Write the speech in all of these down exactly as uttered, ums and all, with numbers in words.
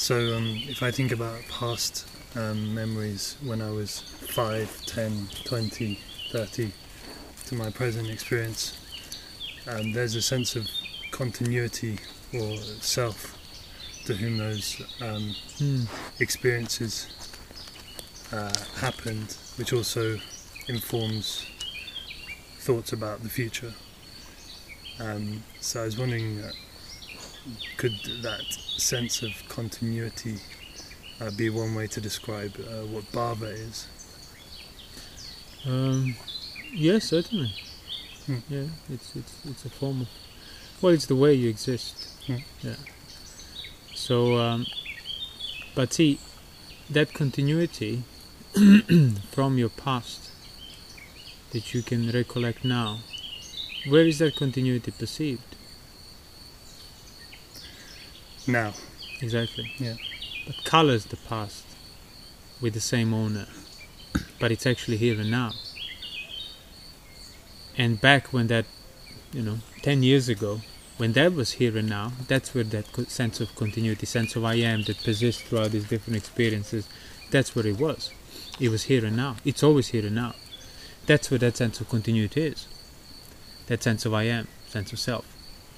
So um, if I think about past um, memories when I was five, ten, twenty, thirty, to my present experience, um, there's a sense of continuity or self to whom those um, mm. experiences uh, happened, which also informs thoughts about the future. Um, so I was wondering, uh, could that sense of continuity uh, be one way to describe uh, what bhava is? Um, yes, certainly. Hmm. Yeah, it's it's it's a form of, well, it's the way you exist. Hmm. Yeah. So, um, but see, that continuity from your past that you can recollect now, where is that continuity perceived? Now. Exactly. Yeah. But colors the past with the same owner, but it's actually here and now. And back when that, you know, ten years ago, when that was here and now, that's where that co- sense of continuity, sense of I am that persists throughout these different experiences, that's where it was. It was here and now. It's always here and now. That's where that sense of continuity is. That sense of I am, sense of self.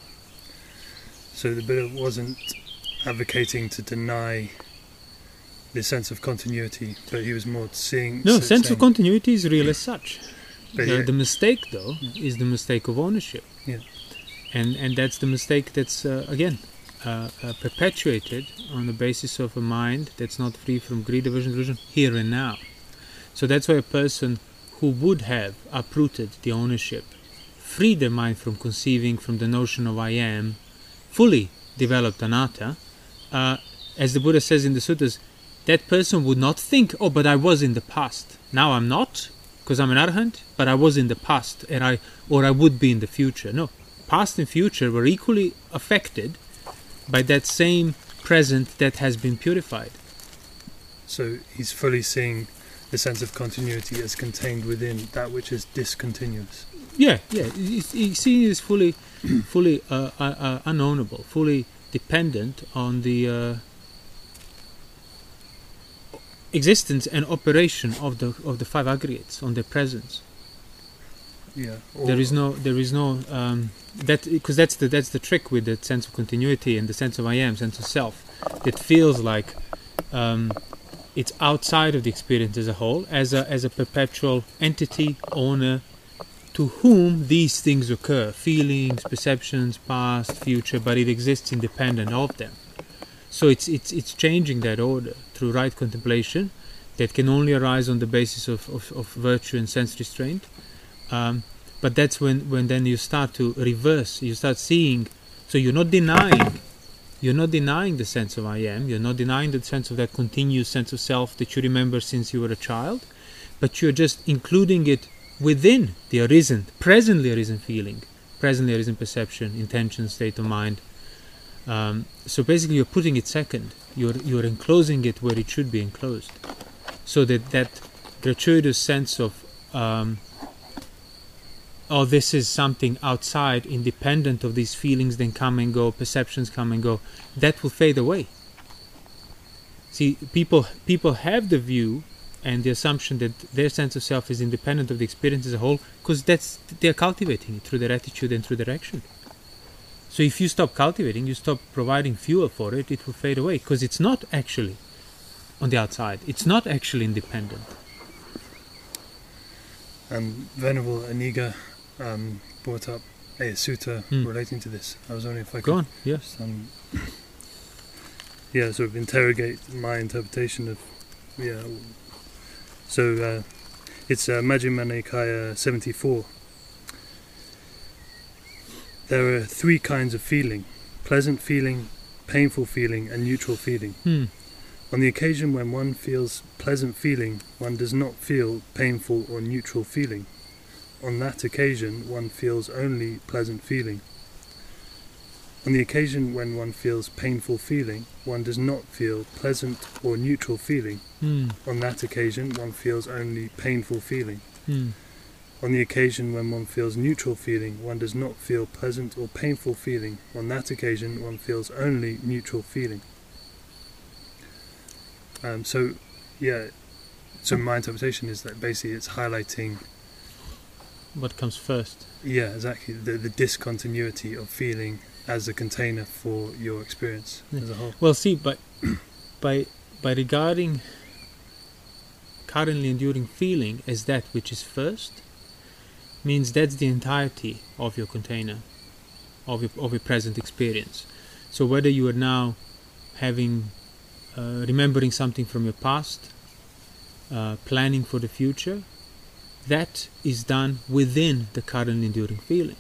So the Buddha wasn't advocating to deny the sense of continuity, but he was more seeing... No, so sense saying, of continuity is real as such. But The, yeah, the mistake, though, is the mistake of ownership. Yeah. And and that's the mistake that's, uh, again, uh, uh, perpetuated on the basis of a mind that's not free from greed, aversion, delusion, here and now. So that's why a person who would have uprooted the ownership, freed their mind from conceiving from the notion of I am, fully developed anatta, uh, as the Buddha says in the suttas, that person would not think, oh, but I was in the past. Now I'm not, because I'm an arahant, but I was in the past, and I or I would be in the future. No, past and future were equally affected by that same present that has been purified. so he's fully seeing the sense of continuity as contained within that which is discontinuous. Yeah, yeah. You see, is fully, fully uh, uh, uh, unownable, fully dependent on the uh, existence and operation of the of the five aggregates, on their presence. Yeah. There is no, there is no um, that because that's the that's the trick with the sense of continuity and the sense of I am, sense of self. It feels like um, it's outside of the experience as a whole, as a as a perpetual entity, owner, to whom these things occur: feelings, perceptions, past, future, but it exists independent of them. So it's it's it's changing that order through right contemplation, that can only arise on the basis of of, of virtue and sense restraint. Um, but that's when, when then you start to reverse, you start seeing, so you're not denying, you're not denying the sense of I am, you're not denying the sense of that continuous sense of self that you remember since you were a child, but you're just including it within the arisen, presently arisen feeling, presently arisen perception, intention, state of mind. Um, so basically you're putting it second, you're, you're enclosing it where it should be enclosed, so that that gratuitous sense of um, oh, this is something outside, independent of these feelings, then come and go, perceptions come and go, that will fade away. See, people people have the view and the assumption that their sense of self is independent of the experience as a whole, because that's they're cultivating it through their attitude and through their action. So if you stop cultivating, you stop providing fuel for it, it will fade away, because it's not actually on the outside. It's not actually independent. Um, Venerable Aniga um, brought up a sutta Hmm. relating to this. I was wondering if I could Go on, yeah. just, um, yeah, sort of interrogate my interpretation of, yeah. So uh, it's uh, Majjhima Nikaya seventy-four. There are three kinds of feeling: pleasant feeling, painful feeling, and neutral feeling. Hmm. On the occasion when one feels pleasant feeling, one does not feel painful or neutral feeling. On that occasion, one feels only pleasant feeling. On the occasion when one feels painful feeling, one does not feel pleasant or neutral feeling. Hmm. On that occasion, one feels only painful feeling. Hmm. On the occasion when one feels neutral feeling, one does not feel pleasant or painful feeling. On that occasion, one feels only neutral feeling. Um, so, yeah, so my interpretation is that basically it's highlighting, What comes first? yeah, exactly, the, the discontinuity of feeling as a container for your experience Yeah. as a whole. Well, see, by by by regarding currently enduring feeling as that which is first, means that's the entirety of your container, of your of your present experience. So whether you are now having, uh, remembering something from your past, uh, planning for the future, that is done within the current enduring feeling.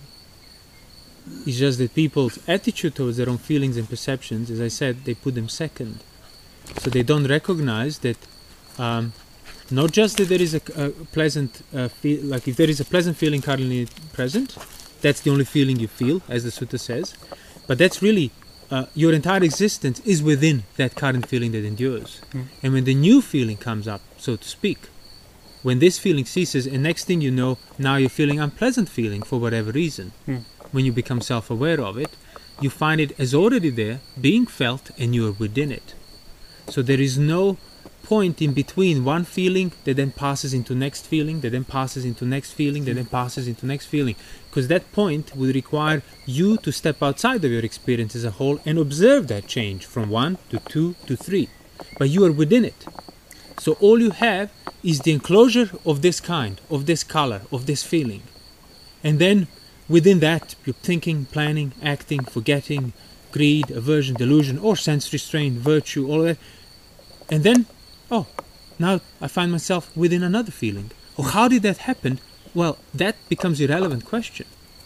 It's just that people's attitude towards their own feelings and perceptions, as I said, they put them second. So they don't recognize that, um, not just that there is a, a pleasant, uh, feel, like if there is a pleasant feeling currently present, that's the only feeling you feel, as the sutta says, but that's really, uh, your entire existence is within that current feeling that endures. Mm. And when the new feeling comes up, so to speak, when this feeling ceases, and next thing you know, now you're feeling unpleasant feeling for whatever reason. Mm. When you become self-aware of it, you find it as already there, being felt, and you are within it. So there is no point in between one feeling that then passes into next feeling, that then passes into next feeling, that then passes into next feeling. Because that point will require you to step outside of your experience as a whole and observe that change from one to two to three. But you are within it. So all you have is the enclosure of this kind, of this color, of this feeling. And then within that, you're thinking, planning, acting, forgetting, greed, aversion, delusion, or sense restraint, virtue, all of that. And then, oh, now I find myself within another feeling. Oh, how did that happen? Well, that becomes a relevant question.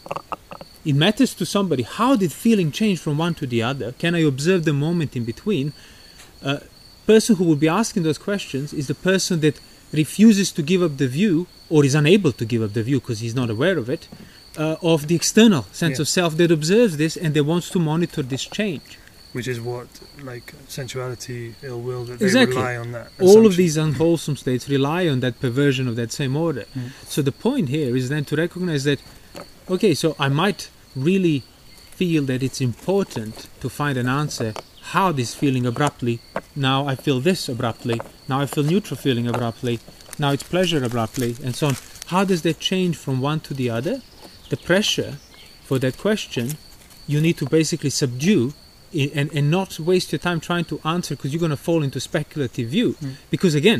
It matters to somebody, how did feeling change from one to the other? Can I observe the moment in between? Uh, person who will be asking those questions is the person that refuses to give up the view, or is unable to give up the view because he's not aware of it, uh, of the external sense Yeah. of self that observes this and that wants to monitor this change. Which is what, like, sensuality, ill will, that they Exactly. rely on that All of assumption. these unwholesome states rely on that perversion of that same order. Mm. So the point here is then to recognize that, okay, so I might really feel that it's important to find an answer. How this feeling abruptly, now I feel this abruptly, now I feel neutral feeling abruptly, now it's pleasure abruptly, and so on. How does that change from one to the other? The pressure for that question you need to basically subdue i- and, and not waste your time trying to answer, because you're going to fall into speculative view. Mm. Because again,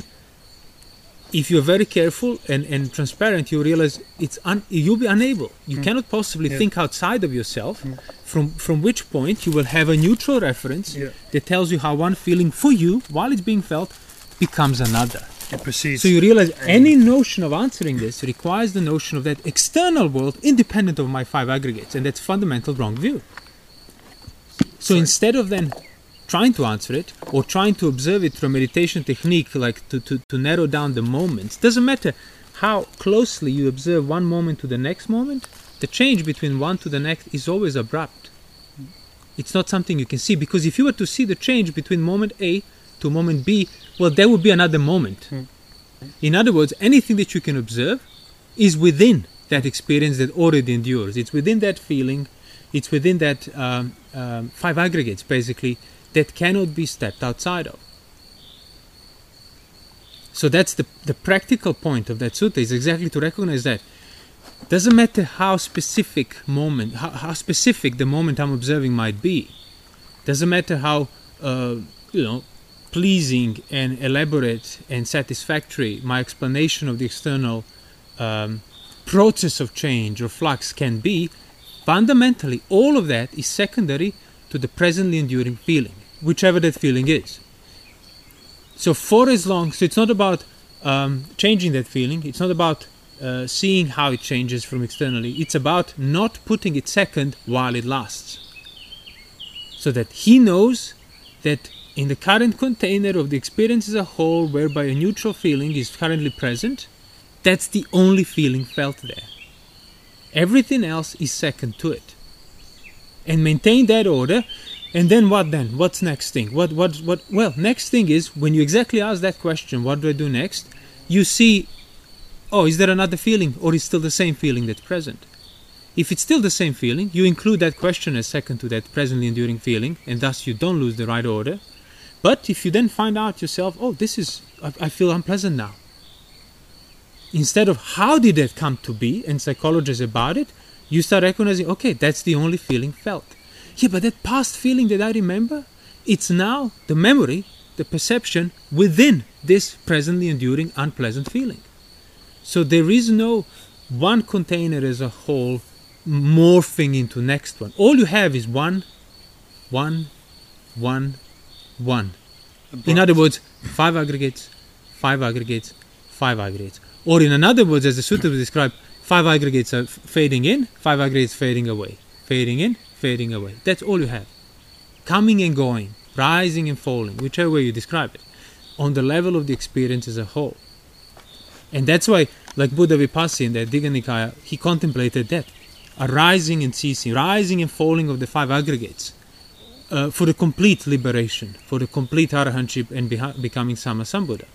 if you're very careful and, and transparent, you realize it's un, you'll be unable. You Mm. cannot possibly Yeah. think outside of yourself, Mm. from, from which point you will have a neutral reference Yeah, that tells you how one feeling for you, while it's being felt, becomes another. it proceeds. So you realize and- any notion of answering this requires the notion of that external world independent of my five aggregates, and that's fundamental wrong view. So Sorry. instead of then trying to answer it or trying to observe it through a meditation technique, like to, to, to narrow down the moments, doesn't matter how closely you observe one moment to the next moment, the change between one to the next is always abrupt. It's not something you can see, because if you were to see the change between moment A to moment B, well, there would be another moment. Hmm. In other words, anything that you can observe is within that experience that already endures. It's within that feeling, it's within that um, um, five aggregates, basically, that cannot be stepped outside of. So that's the, the practical point of that sutta, is exactly to recognize that. Doesn't matter how specific moment, how, how specific the moment I'm observing might be. Doesn't matter how, uh, you know, pleasing and elaborate and satisfactory my explanation of the external um, process of change or flux can be. Fundamentally, all of that is secondary to the presently enduring feeling, whichever that feeling is. So for as long, so it's not about um, changing that feeling, it's not about uh, seeing how it changes from externally, it's about not putting it second while it lasts. So that he knows that in the current container of the experience as a whole, whereby a neutral feeling is currently present, that's the only feeling felt there. Everything else is second to it. And maintain that order. And then what then? What's next thing? What, what, what? Well, next thing is, when you exactly ask that question, what do I do next? You see, oh, is there another feeling? Or is still the same feeling that's present? If it's still the same feeling, you include that question as second to that presently enduring feeling, and thus you don't lose the right order. But if you then find out yourself, oh, this is, I, I feel unpleasant now. Instead of how did that come to be and psychologize about it, you start recognizing, okay, that's the only feeling felt. Yeah, but that past feeling that I remember, it's now the memory, the perception within this presently enduring unpleasant feeling. So there is no one container as a whole morphing into next one. All you have is one, one, one, one. In other words, five aggregates, five aggregates, five aggregates. Or in another words, as the sutta will describe, five aggregates are fading in, five aggregates fading away, fading in, fading away. That's all you have. Coming and going, rising and falling, whichever way you describe it, on the level of the experience as a whole. And that's why, like Buddha Vipassi in the Digha Nikaya, he contemplated that. A rising and ceasing, rising and falling of the five aggregates uh, for the complete liberation, for the complete arahantship and beha- becoming Sammasambuddha.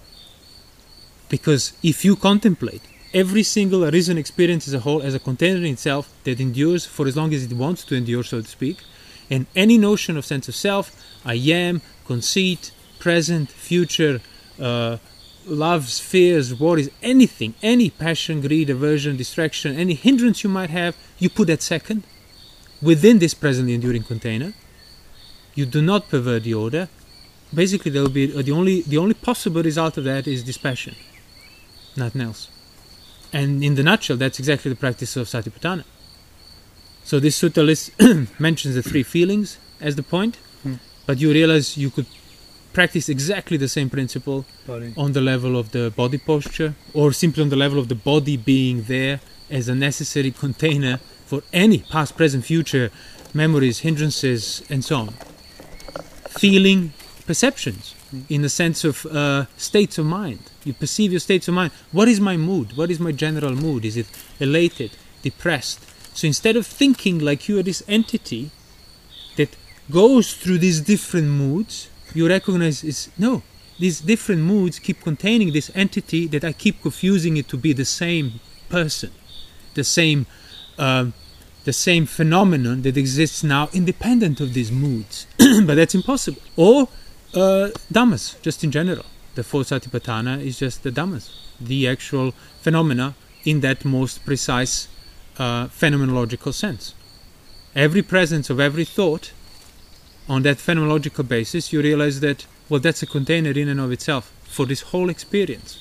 Because if you contemplate every single arisen experience as a whole as a container in itself that endures for as long as it wants to endure, so to speak, and any notion of sense of self, I am, conceit, present, future, uh, loves, fears, worries, anything, any passion, greed, aversion, distraction, any hindrance you might have, you put that second within this presently enduring container. You do not pervert the order. Basically, there will be uh, the only the only possible result of that is dispassion, nothing else. And in the nutshell, that's exactly the practice of Satipatthana. So this sutta list mentions the three feelings as the point, hmm. but you realize you could practice exactly the same principle body. On the level of the body posture, or simply on the level of the body being there as a necessary container for any past, present, future memories, hindrances, and so on. Feeling perceptions mm. in the sense of uh, states of mind. You perceive your states of mind. What is my mood? What is my general mood? Is it elated, depressed? So instead of thinking like you are this entity that goes through these different moods, you recognize is no, these different moods keep containing this entity that I keep confusing it to be the same person, the same uh, the same phenomenon that exists now independent of these moods. But that's impossible. Or uh, Dhammas, just in general. The fourth Satipatthana is just the Dhammas, the actual phenomena in that most precise uh, phenomenological sense. Every presence of every thought, on that phenomenological basis, you realize that, well, that's a container in and of itself for this whole experience.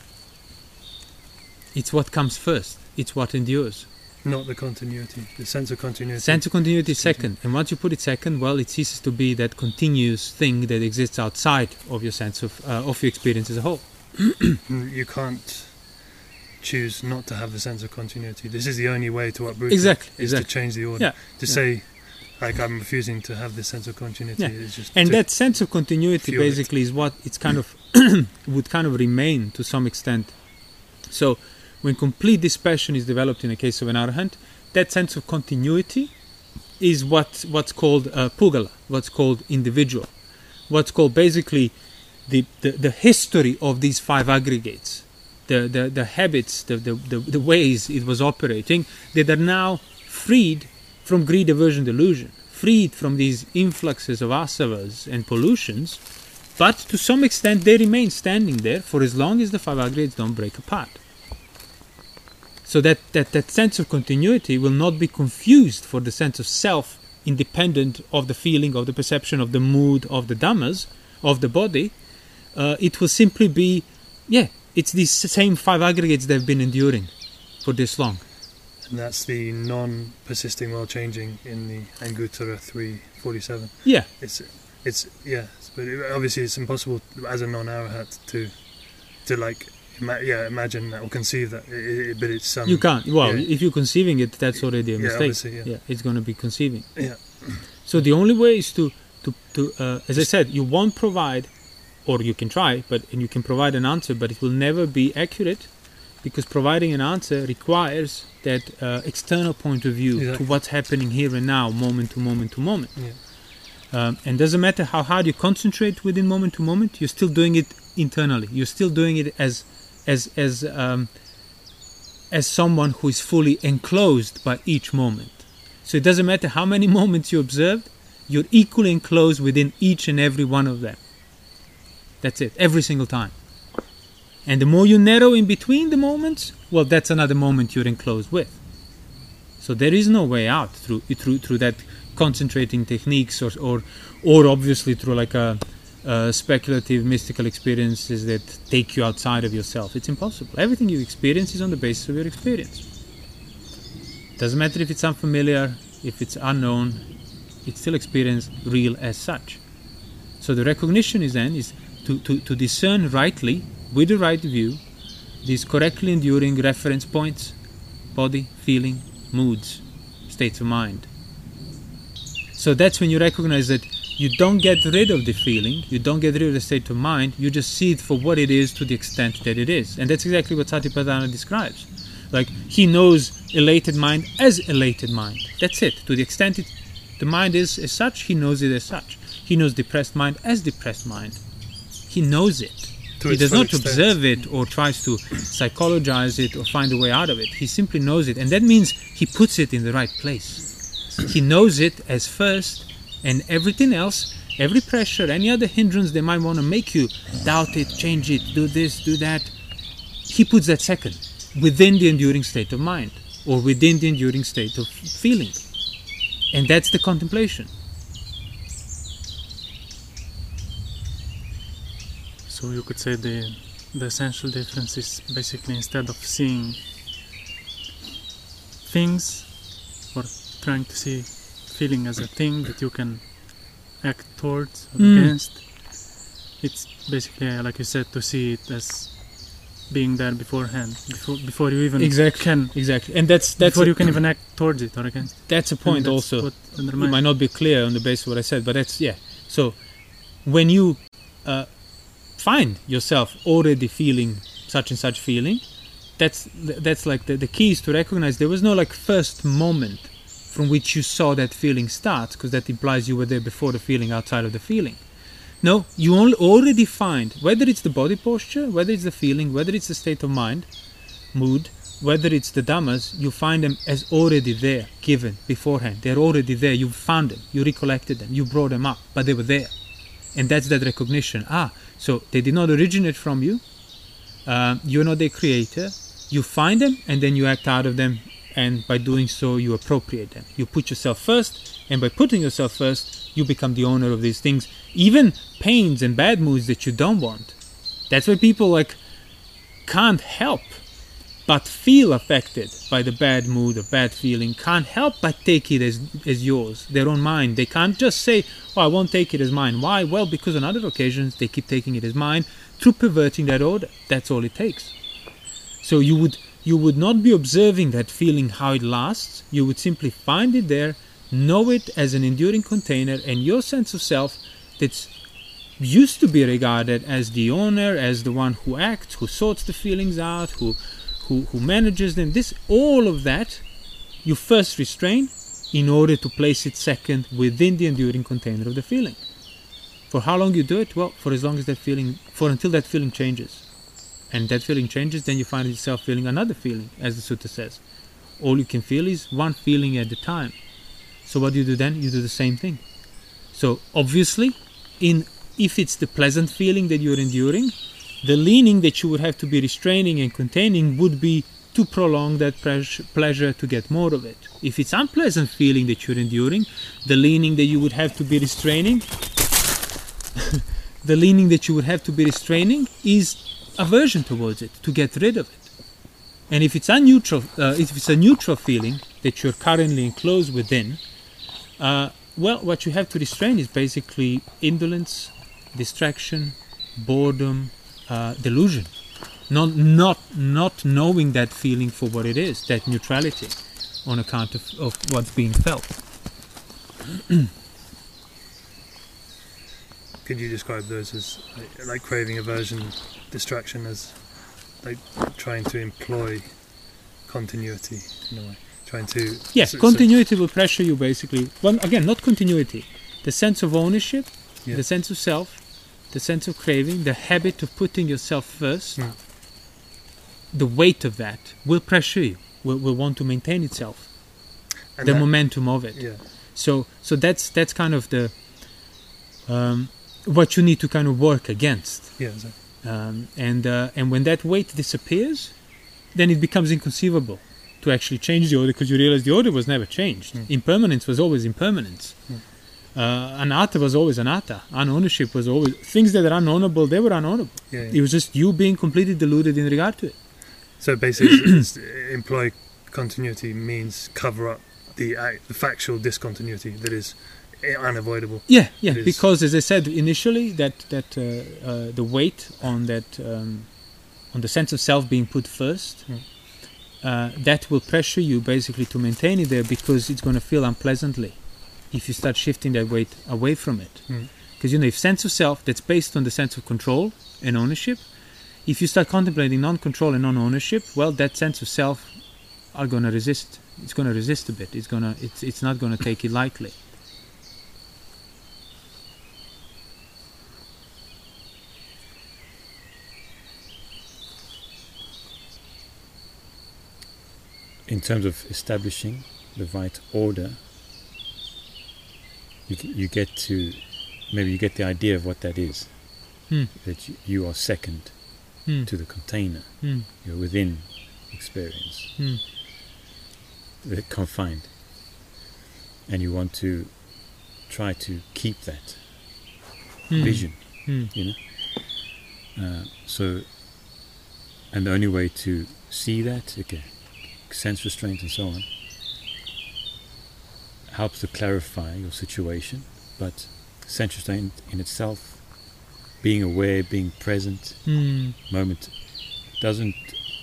It's what comes first. It's what endures. Not the continuity, the sense of continuity. Sense of continuity is second. And once you put it second, well, it ceases to be that continuous thing that exists outside of your sense of, uh, of your experience as a whole. You can't choose not to have the sense of continuity. This is the only way to uproot exactly, it, is exactly. to change the order. Yeah. To yeah. say, like, I'm refusing to have this sense of continuity. Yeah. Is just and that sense of continuity basically it. is what it's kind of would kind of remain to some extent. So when complete dispassion is developed in the case of an arahant, that sense of continuity is what what's called uh, pugala, what's called individual, what's called basically the, the, the history of these five aggregates, the, the, the habits, the, the, the, the ways it was operating, that are now freed from greed, aversion, delusion, freed from these influxes of asavas and pollutions, but to some extent they remain standing there for as long as the five aggregates don't break apart. So that, that, that sense of continuity will not be confused for the sense of self, independent of the feeling, of the perception, of the mood, of the dhammas, of the body. Uh, it will simply be, yeah, it's these same five aggregates that have been enduring for this long. And that's the non-persisting while changing in the Anguttara three forty-seven. Yeah. It's, it's yeah, but it, obviously it's impossible as a non-arahat to, to like, Ima- yeah, imagine that or conceive that, it, it, but it's um, you can't. Well, yeah. if you're conceiving it, that's already a yeah, mistake. obviously, yeah. yeah, it's going to be conceiving. Yeah. So the only way is to, to, to uh, as I said, you won't provide, or you can try, but and you can provide an answer, but it will never be accurate, because providing an answer requires that uh, external point of view exactly. to what's happening here and now, moment to moment to moment. Yeah. Um, and doesn't matter how hard you concentrate within moment to moment, you're still doing it internally. You're still doing it as as as um, as someone who is fully enclosed by each moment. So it doesn't matter how many moments you observed, You're equally enclosed within each and every one of them. That's it, every single time. And the more you narrow in between the moments, well, that's another moment you're enclosed with. So there is no way out through through through that concentrating techniques, or or, or obviously through like a, a speculative mystical experiences that take you outside of yourself. It's impossible. Everything you experience is on the basis of your experience. Doesn't matter if it's unfamiliar, if it's unknown, it's still experience real as such. So the recognition is then is to, to, to discern rightly, with the right view, these correctly enduring reference points, body, feeling, moods, states of mind. So that's when you recognize that you don't get rid of the feeling, you don't get rid of the state of mind, you just see it for what it is to the extent that it is. And that's exactly what Satipatthana describes. Like, he knows elated mind as elated mind. That's it. To the extent it, the mind is as such, he knows it as such. He knows depressed mind as depressed mind. He knows it. To he its does full not extent. observe it or tries to psychologize it or find a way out of it. He simply knows it. And that means he puts it in the right place. He knows it as first, and everything else, every pressure, any other hindrance they might want to make you doubt it, change it, do this, do that, he puts that second, within the enduring state of mind, or within the enduring state of feeling. And that's the contemplation. So you could say the the essential difference is basically, instead of seeing things or trying to see feeling as a thing that you can act towards or Mm. against, it's basically, uh, like you said, to see it as being there beforehand, before before you even Exactly. can, Exactly. And that's that's before a, you can even act towards it or against it. that's a I mean, point that's also. what It undermines might not be clear on the basis of what I said, but that's, yeah. So when you uh, find yourself already feeling such and such feeling, that's that's like the, the key is to recognize there was no like first moment from which you saw that feeling start, because that implies you were there before the feeling, outside of the feeling. No, you only already find, whether it's the body posture, whether it's the feeling, whether it's the state of mind, mood, whether it's the dhammas, you find them as already there, given beforehand. They're already there. You found them. You recollected them. You brought them up, but they were there. And that's that recognition. Ah, so they did not originate from you. Uh, you're not their creator. You find them, and then you act out of them. And by doing so, you appropriate them. You put yourself first, and by putting yourself first, you become the owner of these things. Even pains and bad moods that you don't want. That's why people like can't help but feel affected by the bad mood or bad feeling. Can't help but take it as as yours, their own mind. They can't just say, "Oh, I won't take it as mine." Why? Well, because on other occasions they keep taking it as mine through perverting that order. That's all it takes. So you would you would not be observing that feeling how it lasts. You would simply find it there, know it as an enduring container, and your sense of self that's used to be regarded as the owner, as the one who acts, who sorts the feelings out, who who, who manages them. This, all of that, you first restrain in order to place it second within the enduring container of the feeling. For how long you do it? Well, for as long as that feeling, for until that feeling changes. And that feeling changes, then you find yourself feeling another feeling, as the sutta says. All you can feel is one feeling at a time. So what do you do then? You do the same thing. So obviously, in if it's the pleasant feeling that you're enduring, the leaning that you would have to be restraining and containing would be to prolong that pres- pleasure to get more of it. If it's unpleasant feeling that you're enduring, the leaning that you would have to be restraining, the leaning that you would have to be restraining is aversion towards it, to get rid of it. And if it's a neutral, uh, if it's a neutral feeling that you're currently enclosed within, uh, well, what you have to restrain is basically indolence, distraction, boredom, uh, delusion, not not not knowing that feeling for what it is, that neutrality, on account of, of what's being felt. Could you describe those as like, like craving, aversion, distraction, as like trying to employ continuity in a way, trying to Yes, so- so- continuity will pressure you basically. Well, again, not continuity. The sense of ownership, Yeah. the sense of self, the sense of craving, the habit of putting yourself first, Mm. the weight of that will pressure you, will, will want to maintain itself, and the that- momentum of it. Yeah, So so that's that's kind of the um, what you need to kind of work against. Yeah, exactly. Um, and uh, and when that weight disappears, then it becomes inconceivable to actually change the order, because you realize the order was never changed. Mm. Impermanence was always impermanence. Mm. Uh, anatta was always anatta. Unownership was always... Things that are unknownable, they were unknownable. Yeah, yeah. It was just you being completely deluded in regard to it. So basically, it's, it's, employ continuity means cover up the act, the factual discontinuity that is unavoidable. Yeah, yeah. It is- Because, as I said initially, that that uh, uh, the weight on that um, on the sense of self being put first, Mm. uh, that will pressure you basically to maintain it there, because it's going to feel unpleasantly if you start shifting that weight away from it. Mm. Because you know, if sense of self that's based on the sense of control and ownership, if you start contemplating non-control and non-ownership, well, that sense of self are going to resist. It's going to resist a bit. It's going to. It's it's not going to take it lightly. In terms of establishing the right order, you g- you get to maybe you get the idea of what that is. Hmm. That you, you are second Hmm. to the container. Hmm. You're within experience, Hmm. uh, confined, and you want to try to keep that Hmm. vision. Hmm. You know. Uh, so, and the only way to see that, okay, sense restraint and so on, helps to clarify your situation, but sense restraint in itself, being aware, being present, Hmm. moment, doesn't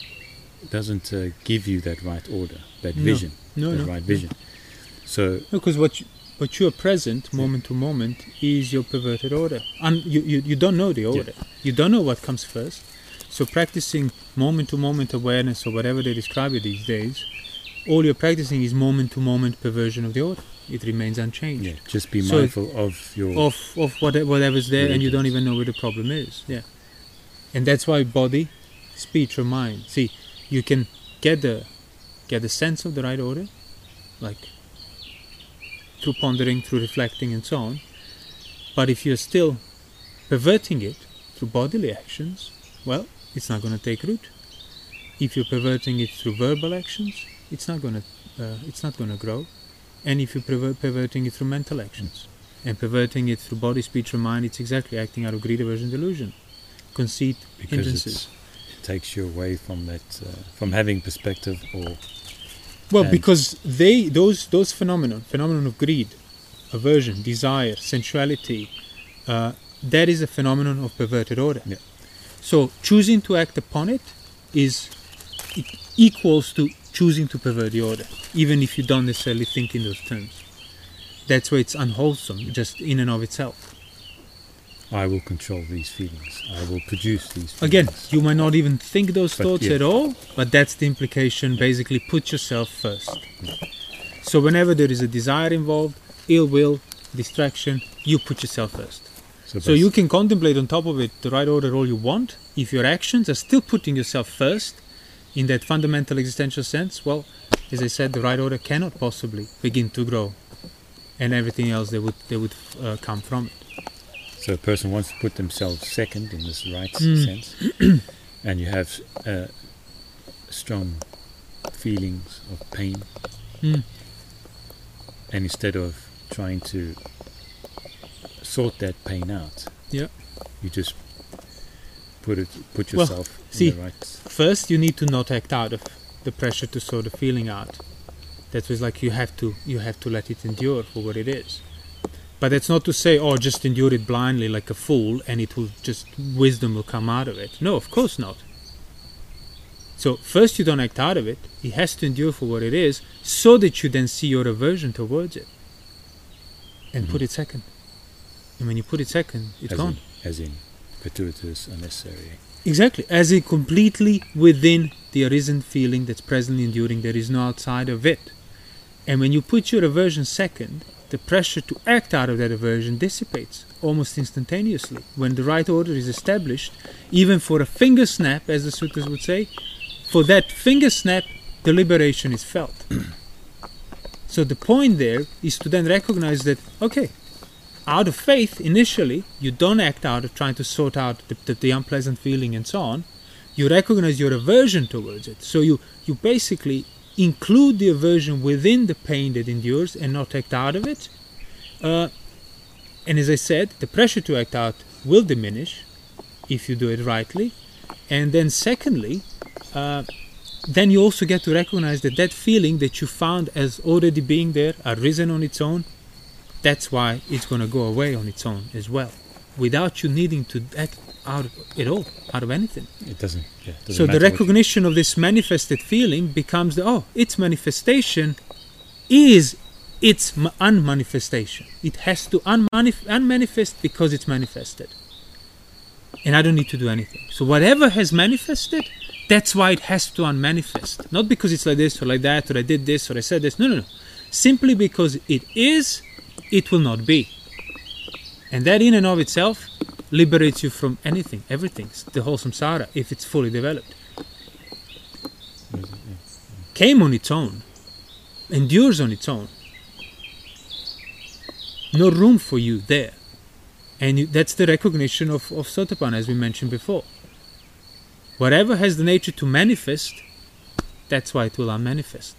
doesn't uh, give you that right order, that No. vision, No, that no. right vision. So, Because what you, what you are present moment to moment is your perverted order, and you, you, you don't know the order. You don't know what comes first. So practicing moment to moment awareness, or whatever they describe it these days, all you're practicing is moment to moment perversion of the order. It remains unchanged. yeah, just be So mindful of your Of of whatever, whatever's there, and you don't Religions. even know where the problem is. Yeah, and that's why body, speech, or mind. See, you can get the get the sense of the right order, like through pondering, through reflecting, and so on. But if you're still perverting it through bodily actions, well, it's not going to take root. If you're perverting it through verbal actions, it's not going to uh, it's not going to grow. And if you're perver- perverting it through mental actions, and perverting it through body, speech, or mind, it's exactly acting out of greed, aversion, delusion, conceit, because hindrances. it's, it takes you away from that, uh, from having perspective or Well, and- because they those those phenomenon, phenomenon of greed, aversion, desire, sensuality, uh, that is a phenomenon of perverted order. Yeah. So choosing to act upon it is it equals to choosing to pervert the order, even if you don't necessarily think in those terms. That's why it's unwholesome, just in and of itself. I will control these feelings. I will produce these feelings. Again, you might not even think those But thoughts yeah. at all, but that's the implication. Basically, put yourself first. So whenever there is a desire involved, ill will, distraction, you put yourself first. So, So you can contemplate on top of it the right order all you want. If your actions are still putting yourself first in that fundamental existential sense, well, as I said, the right order cannot possibly begin to grow, and everything else that would that would uh, come from it. So a person wants to put themselves second in this right Mm. sense, and you have uh, strong feelings of pain, Mm. and instead of trying to sort that pain out, Yeah. you just put it, put Well, yourself see, in the right. First, you need to not act out of the pressure to sort the feeling out. That was like you have to you have to let it endure for what it is. But that's not to say, oh, just endure it blindly like a fool, and it will just wisdom will come out of it. No, of course not. So first, you don't act out of it. It has to endure for what it is, so that you then see your aversion towards it, and Mhm. put it second. And when you put it second, it's as gone. In, as in gratuitous, unnecessary. Exactly, as it completely within the arisen feeling that's presently enduring, there is no outside of it. And when you put your aversion second, the pressure to act out of that aversion dissipates almost instantaneously. When the right order is established, even for a finger snap, as the sutras would say, for that finger snap, the liberation is felt. So the point there is to then recognize that, okay, out of faith, initially, you don't act out of trying to sort out the, the, the unpleasant feeling and so on. You recognize your aversion towards it. So you, you basically include the aversion within the pain that endures and not act out of it. Uh, and as I said, the pressure to act out will diminish if you do it rightly. And then secondly, uh, then you also get to recognize that that feeling that you found as already being there, arisen on its own, that's why it's going to go away on its own as well, without you needing to act out at all, out of anything. It doesn't. Yeah, it doesn't So the matter what- recognition of this manifested feeling becomes the, oh, its manifestation is its ma- unmanifestation. It has to unmanif- unmanifest because it's manifested. And I don't need to do anything. So whatever has manifested, that's why it has to unmanifest. Not because it's like this or like that, or I did this or I said this. No, no, no. Simply because it is, it will not be. And that in and of itself liberates you from anything, everything, the whole samsara, if it's fully developed. Came on its own, endures on its own. No room for you there. And you, that's the recognition of, of Sotapanna, as we mentioned before. Whatever has the nature to manifest, that's why it will unmanifest.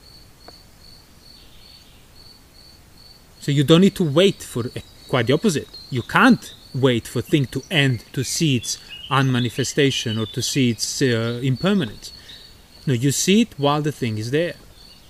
So you don't need to wait for, quite the opposite. You can't wait for thing to end to see its unmanifestation or to see its uh, impermanence. No, you see it while the thing is there.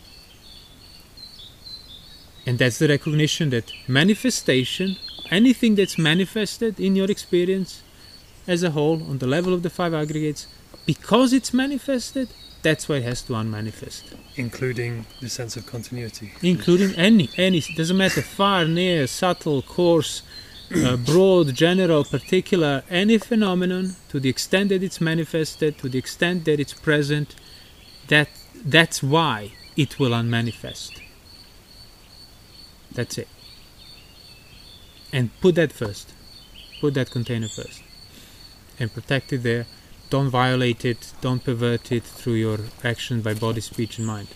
And that's the recognition that manifestation, anything that's manifested in your experience as a whole on the level of the five aggregates, because it's manifested, that's why it has to unmanifest. Including the sense of continuity. Including any, any, it doesn't matter, far, near, subtle, coarse, uh, broad, general, particular, any phenomenon, to the extent that it's manifested, to the extent that it's present, that that's why it will unmanifest. That's it. And put that first. Put that container first. And protect it there. Don't violate it. Don't pervert it through your action by body, speech and mind.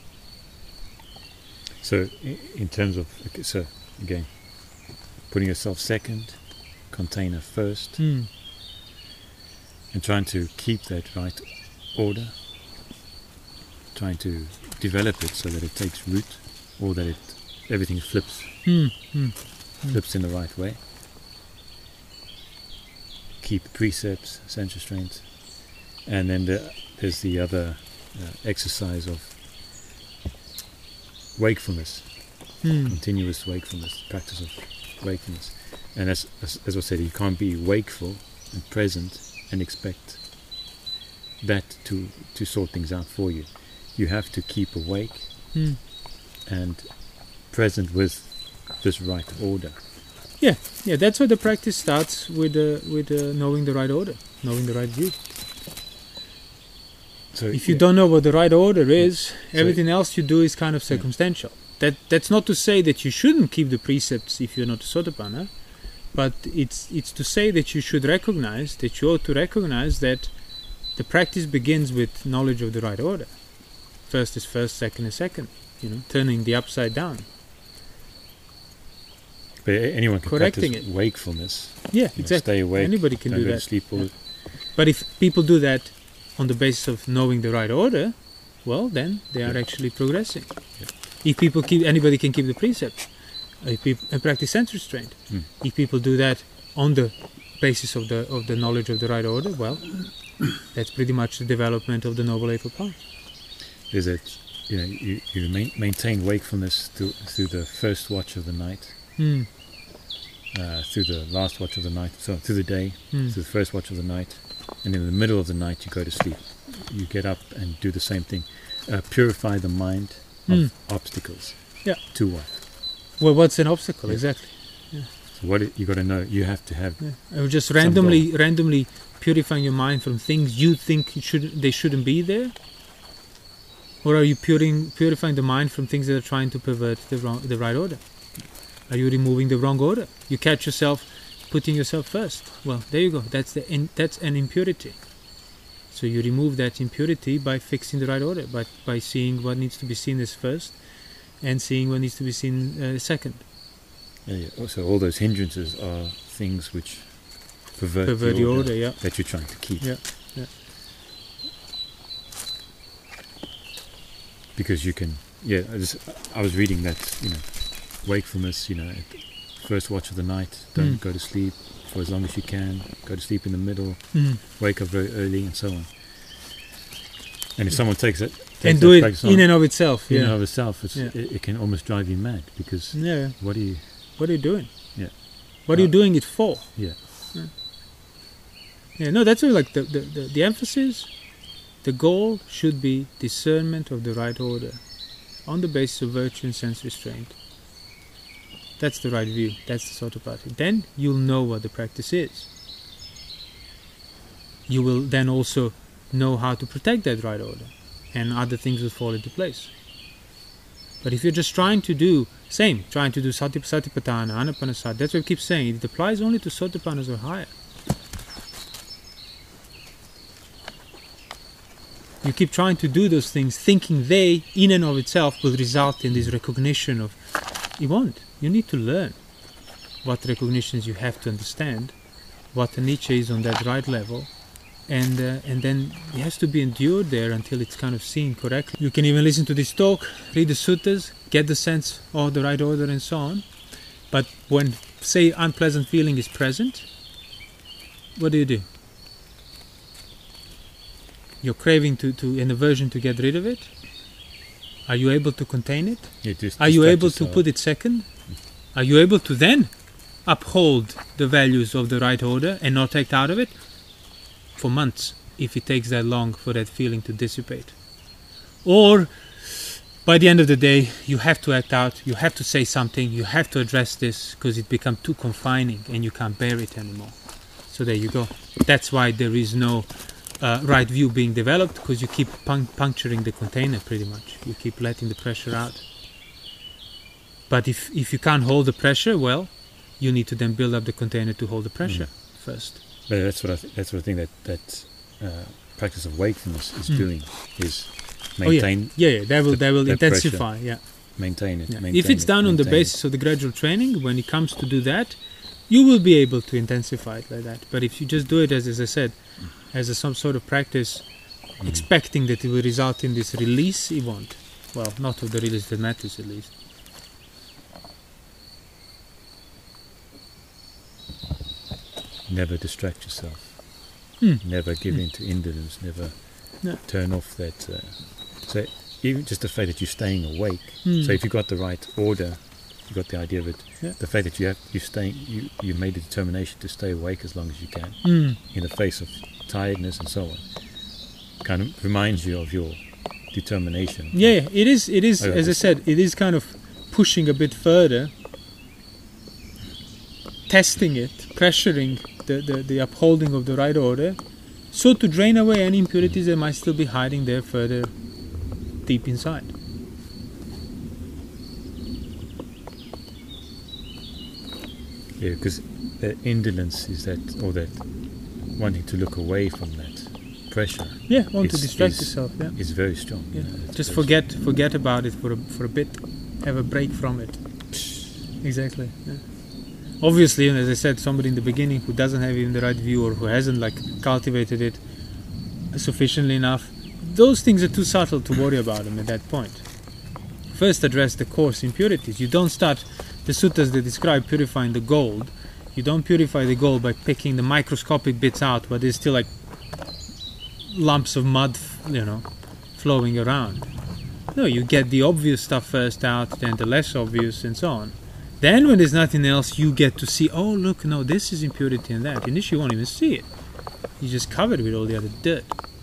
So, i- in terms of, okay, so again, putting yourself second, container first, Hmm. and trying to keep that right order, trying to develop it so that it takes root, or that it everything flips Hmm. Hmm. flips in the right way. Keep precepts, sense restraint, and then the, there's the other uh, exercise of wakefulness, Hmm. continuous wakefulness, practice of wakefulness. And as, as as I said, you can't be wakeful and present and expect that to to sort things out for you. You have to keep awake Hmm. and present with this right order. Yeah, yeah. That's where the practice starts with uh, with uh, knowing the right order, knowing the right view. So If you yeah, don't know what the right order is, So- everything else you do is kind of circumstantial. That that's not to say that you shouldn't keep the precepts if you're not a Sotapanna, but it's it's to say that you should recognize that you ought to recognize that the practice begins with knowledge of the right order. First is first, second is second. You know, turning the upside down. but a- anyone can correcting practice it. wakefulness. Yeah, You know, exactly. stay awake. Anybody can don't do go that. to sleep all Yeah. the- But if people do that on the basis of knowing the right order, well, then they are actually progressing. Yeah. If people keep, anybody can keep the precepts, if people, and practice sense restraint. Hmm. If people do that on the basis of the of the knowledge of the right order, well, that's pretty much the development of the Noble Eightfold Path. is that you know you, you main, maintain wakefulness through through the first watch of the night, Hmm. uh, through the last watch of the night, so through the day, Hmm. through the first watch of the night, and in the middle of the night you go to sleep. You get up and do the same thing. Uh, purify the mind of Hmm. obstacles. Yeah. To what? Well, what's an obstacle Yeah. exactly? So what it, you got to know. You have to have. Yeah. Or just randomly, randomly purifying your mind from things you think you should they shouldn't be there. Or are you puring, purifying the mind from things that are trying to pervert the wrong, the right order? Are you removing the wrong order? You catch yourself putting yourself first. Well, there you go. That's the in, that's an impurity. So you remove that impurity by fixing the right order, by by seeing what needs to be seen as first, and seeing what needs to be seen uh, second. Yeah, yeah. Also, all those hindrances are things which pervert, Pervert the the order, order, yeah. that you're trying to keep. Yeah, yeah. Because you can, yeah. I, just, I was reading that, you know, wakefulness, you know, at the first watch of the night, don't Mm. go to sleep for as long as you can. Go to sleep in the middle. Mm. Wake up very early, and so on. And if someone takes it, takes And that do it practice in on, and of itself. in and Yeah. of itself, it's, Yeah. it, it can almost drive you mad because Yeah. what do you? What are you doing? Yeah. What are you Uh, doing it for? Yeah. Yeah. No, that's really like the, the, the, the emphasis. The goal should be discernment of the right order on the basis of virtue and sense restraint. That's the right view. That's the Sotapanna. Then you'll know what the practice is. You will then also know how to protect that right order, and other things will fall into place. But if you're just trying to do, same, trying to do sati, satipatthana, anapanasati, that's what we keep saying, it applies only to sotapannas or higher. You keep trying to do those things, thinking they, in and of itself, will result in this recognition of, you won't. You need to learn what recognitions you have to understand, what anicca is on that right level, and uh, and then it has to be endured there until it's kind of seen correctly. You can even listen to this talk, read the suttas, get the sense of the right order and so on. But when, say, unpleasant feeling is present, what do you do? You're craving to, to an aversion to get rid of it. Are you able to contain it? You just Are you distract able to yourself. put it second? Are you able to then uphold the values of the right order and not act out of it? For months, if it takes that long for that feeling to dissipate. Or, by the end of the day, you have to act out, you have to say something, you have to address this because it becomes too confining and you can't bear it anymore. So there you go. That's why there is no uh, right view being developed, because you keep pun- puncturing the container pretty much. You keep letting the pressure out. But if, if you can't hold the pressure, well, you need to then build up the container to hold the pressure Mm. first. But that's what I th- that's what I think that that uh, practice of wakefulness is Mm. doing, is Oh, yeah. maintain Yeah, yeah, that will the- that will that intensify. Yeah. maintain it. Yeah. Maintain If it's it, done on the maintain it. basis of the gradual training, when it comes to do that, you will be able to intensify it like that. But if you just do it as, as I said, as a, some sort of practice, Mm. expecting that it will result in this release, it won't. Well, not of the release that matters, at least. Never distract yourself. Hmm. Never give Hmm. in to indolence. Never No. turn off that. Uh, so even just the fact that you're staying awake. Hmm. So if you got the right order, you got the idea of it. Yeah. The fact that you have you staying you you made the determination to stay awake as long as you can Mm. in the face of tiredness and so on, kind of reminds you of your determination. Yeah, yeah, it is. It is. Oh, yeah, As I this- said, it is kind of pushing a bit further, testing it, pressuring the, the, the upholding of the right order, so to drain away any impurities that might still be hiding there further deep inside. Yeah, because the indolence is that, or that wanting to look away from that pressure Yeah, want to It's- distract is- yourself. Yeah, is very strong. yeah. you know, it's Just very forget, forget about it for a, for a bit. Have a break from it. Exactly. Yeah. Obviously, and as I said, somebody in the beginning who doesn't have even the right view or who hasn't like cultivated it sufficiently enough, those things are too subtle to worry about them at that point. First, address the coarse impurities. You don't start the suttas that describe purifying the gold. You don't purify the gold by picking the microscopic bits out, but there's still like lumps of mud, you know, flowing around. No, you get the obvious stuff first out, then the less obvious, and so on. Then, when there's nothing else, you get to see, oh, look, no, this is impurity and that. Initially, you won't even see it. You just cover it with all the other dirt.